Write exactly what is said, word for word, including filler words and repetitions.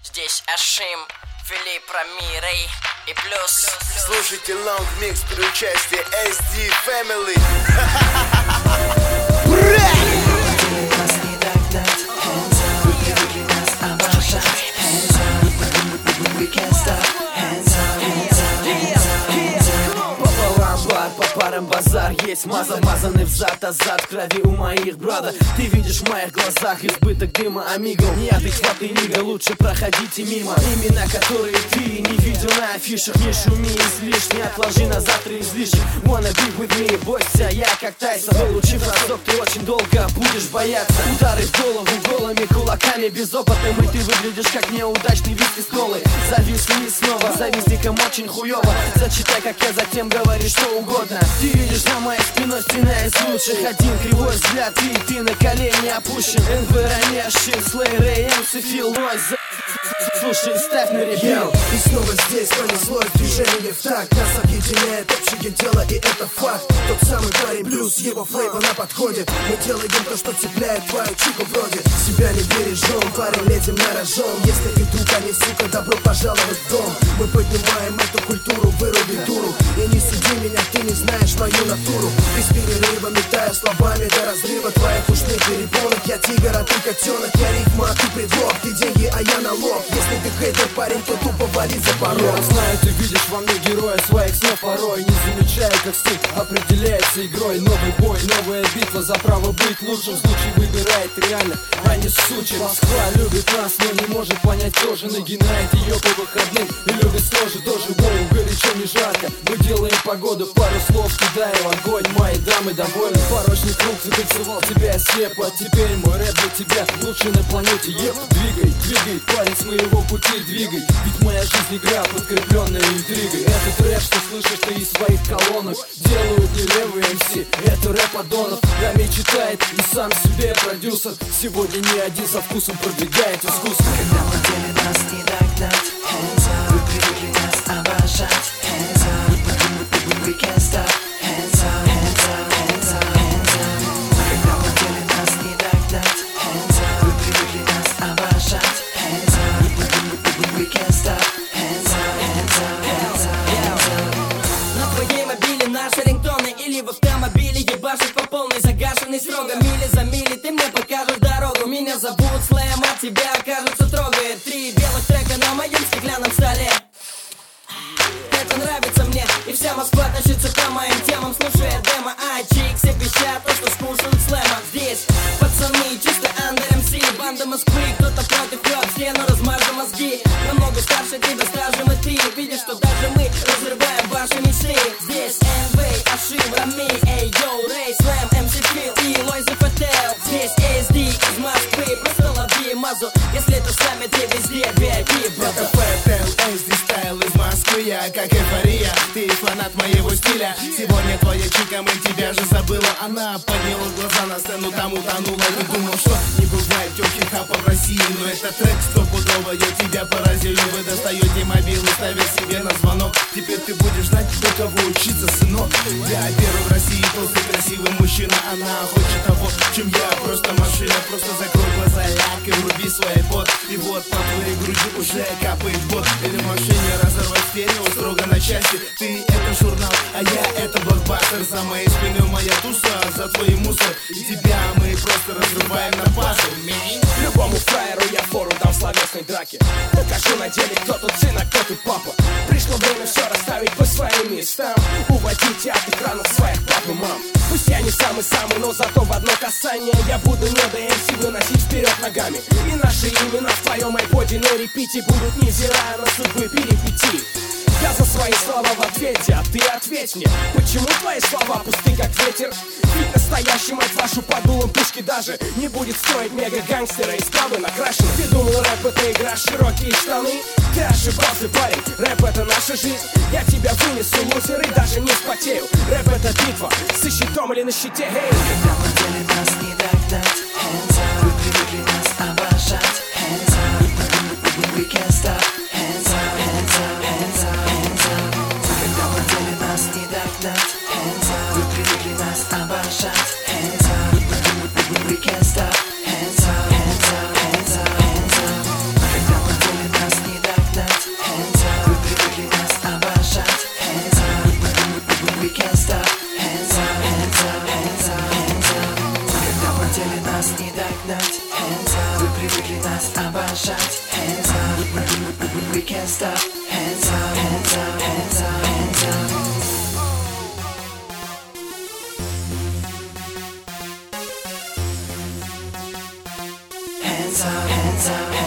Здесь Ашим, Филипп, Рамирей и плюс. Слушайте Long Mix при участии эс ди Family. По парам базар есть, маза-мазанный взад, а зад крови у моих брата. Ты видишь в моих глазах избыток дыма, амиго. Неадекватный нига, лучше проходите мимо. Имена, которые ты не видел на афишах. Не шуми излишне, отложи на завтра излишек. Wanna be with me, бойся, я как Тайсон. Получив разок, ты очень долго будешь бояться. Удары в голову голыми кулаками, безопытным. И ты выглядишь как неудачный виски с колой. Зависли снова, завистникам очень хуёво. Зачитай, как я, затем говори что угодно. Ты видишь за моей спиной стена из лучших. Один кривой взгляд, и ты на колени опущен. эн вэ Рамешин, Слэй, Рэй, эм си, Фил, Нойз. Слушай, ставь на репел. И снова здесь понеслось движение в такт. Нас объединяет общее дело, и это факт. Тот самый парень блюз, его флейва на подходе. Мы делаем то, что цепляет твою чику вроде. Себя не бережем, парень, летим на рожон. Если ты друг, а не сука, добро пожаловать в дом. Мы поднимаем эту культуру, выруби дуру. И не суди меня, ты не знаешь мою натуру. Без перерыва метаю словами до разрыва твоих ушных перепонок. Я тигр, а ты котенок. Я рифма, а ты предлог. Ты деньги, а я налог. Если ты хейтер, парень, то тупо вали за порог. Я знаю, ты видишь во мне героя своих снов порой. Не замечаю, как стиль определяется игрой. Новый бой, новая битва за право быть лучшим. Случай выбирает реально, а не сучин. Москва любит нас, но не может понять, кто же нагинает ее по выходным. И любит тоже, тоже воу, горячо, не жарко. Мы делаем погоду, пару слов кидаю огонь. Мои дамы довольны, порочный круг закольцевал тебя слепо. А теперь мой рэп для тебя лучший на планете. Еп, двигай, двигай, парень с моего пути двигай. Ведь моя жизнь игра, подкрепленная интригой. Этот рэп, что слышишь ты из своих колонок, делают не левые эм си, это рэп аддонов. Рами читает и сам себе продюсер. Сегодня не один со вкусом продвигает искусство. Когда в деле нас не догнать, hands up. Вы привыкли нас обожать, hands up. We can't stop, hands up, hands up, hands up, hands up. Когда в деле нас не догнать, hands up. Вы привыкли нас обожать, hands up. We can't stop, hands up, hands up, hands up, hands up. На твоей мобиле наши рингтоны или в автомобиле ебашит по полной, загашенный строго. Мили за мили ты мне покажешь дорогу. Меня зовут Слэм, от тебя кажется трогает. Три белых трека на моем стеклянном столе. Это нравится мне, и вся Москва тащится по моим темам, слушая демо. А чик, все пищат, то, что скушают слэма. Здесь пацаны, чисто андер эм си. Банда Москвы, кто-то против лёд, стену размажем мозги. Намного старше тебя, скажем, и ты видишь, что даже мы разрываем ваши мечты. Здесь эн вэ, Ашим, Рами, эй, йоу, Рэй, Слэм, эм си, Фил и Лойза Пател. Здесь эс ди из Москвы, просто лови мазу, если это с нами ты везде ви ай пи, брата. Это Пэтел, эс ди стайл из Москвы. Я как эйфория, ты фанат моего стиля. Сегодня твоя чика, мы тебя же забыла. Она подняла глаза на сцену, там утонула. Ты думал, что не бывает тёлки хапа в России. Но это трек стопудово, я тебя поразил. Вы достаете мобилу, ставя себе на звонок. Теперь ты будешь знать, у кого учиться, сынок. Я первый в России толстый красивый мужчина. Она хочет того, чем я, просто машина. Просто закрой глаза, ляг и вруби свой айпод. И вот по твоей груди уже капает бот. Или в машине разорвать стерео строго на части. Ты это журнал, а я это блокбастер. За моей спиной моя туса, за твой мусор. И тебя мы просто разрываем на пазл. Любому фраеру я фору дам в словесной драке. Покажу на деле, кто тут сын, а кто тут папа. Пришло время все расставить по своим местам. Уводите от экранов своих пап и мам. Пусть я не самый-самый, но зато в одно касание я буду не до эм си выносить вперед ногами. И наши имена в твоем айподе на репите будут, невзирая на судьбы перипетий. Я за свои слова в ответе, а ты ответь мне, почему твои слова пусты как ветер? Ведь настоящий, мать вашу, под дулом пушки даже не будет строить мега-гангстера из кавы накрашенных. Ты думал, рэп это игра, широкие штаны? Ты ошибался, парень, рэп это наша жизнь. Я тебя вынесу, лузер, и даже не вспотею. Рэп это битва, со щитом или на щите, эй! Когда в деле нас не догнать, hands up. Вы привыкли нас обожать, hands up. We can't stop, hands up, hands up, hands up, hands up. Когда в деле нас не догнать, hands up. Вы привыкли нас обожать, hands up. We can't stop, hands up, hands up, hands up, hands up. Когда в деле нас нас не догнать. Hands up, вы привыкли нас обожать. Hands up, we can't stop. Hands up, hands up, hands up, hands up. Hands up, hands up.